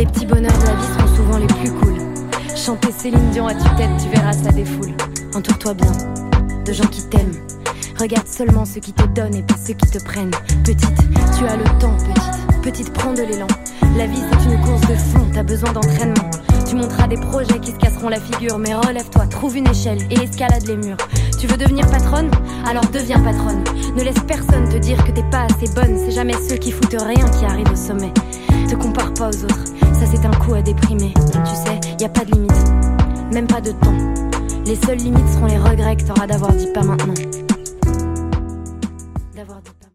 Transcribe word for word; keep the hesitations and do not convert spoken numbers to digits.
Les petits bonheurs de la vie seront souvent les plus cool. Chanter Céline Dion à tue-tête, tu verras ça défoule. Entoure-toi bien de gens qui t'aiment. Regarde seulement ceux qui te donnent et pas ceux qui te prennent. Petite, tu as le temps, petite. Petite, prends de l'élan. La vie c'est une course de fond, t'as besoin d'entraînement. Tu monteras des projets qui se casseront la figure. Mais relève-toi, trouve une échelle et escalade les murs. Tu veux devenir patronne? Alors deviens patronne. Ne laisse personne te dire que t'es pas assez bonne. C'est jamais ceux qui foutent rien qui arrivent au sommet. Te compare pas aux autres, ça c'est un coup à déprimer. Tu sais, y a pas de limite, même pas de temps. Les seules limites seront les regrets que t'auras d'avoir dit pas maintenant. D'avoir dit